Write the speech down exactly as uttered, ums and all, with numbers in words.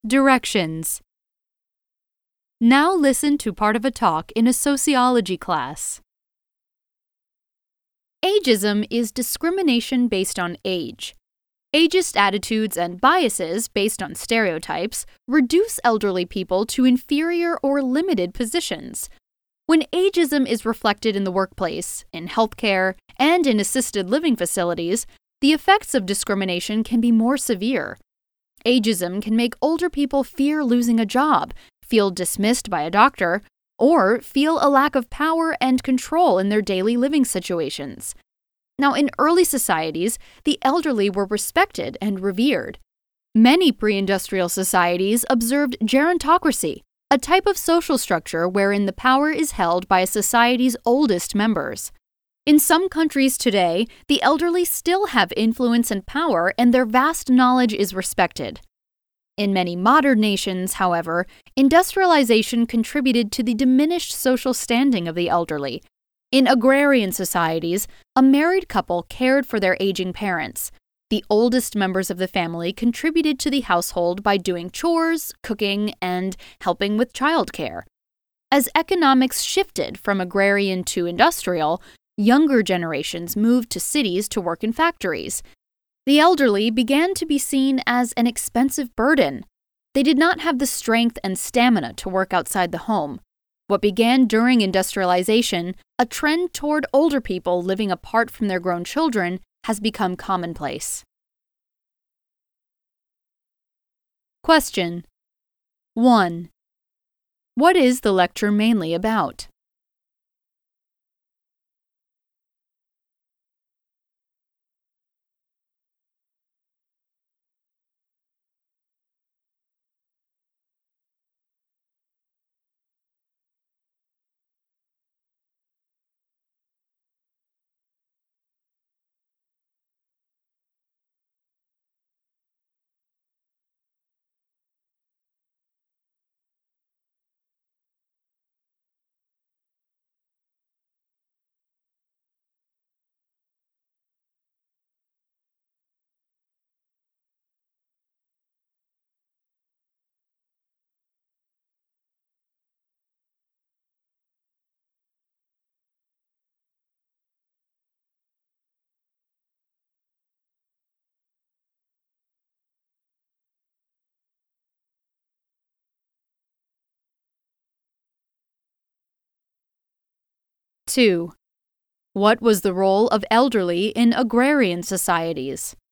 Directions. Now listen to part of a talk in a sociology class. Ageism is discrimination based on age. Ageist attitudes and biases based on stereotypes reduce elderly people to inferior or limited positions. When ageism is reflected in the workplace, in healthcare, and in assisted living facilities, the effects of discrimination can be more severe. Ageism can make older people fear losing a job, feel dismissed by a doctor, or feel a lack of power and control in their daily living situations. Now, in early societies, the elderly were respected and revered. Many pre-industrial societies observed gerontocracy, a type of social structure wherein the power is held by a society's oldest members. In some countries today, the elderly still have influence and power, and their vast knowledge is respected. In many modern nations, however, industrialization contributed to the diminished social standing of the elderly. In agrarian societies, a married couple cared for their aging parents. The oldest members of the family contributed to the household by doing chores, cooking, and helping with childcare. As economics shifted from agrarian to industrial, younger generations moved to cities to work in factories. The elderly began to be seen as an expensive burden. They did not have the strength and stamina to work outside the home. What began during industrialization, a trend toward older people living apart from their grown children, has become commonplace. Question. one. What is the lecture mainly about? two. What was the role of elderly in agrarian societies?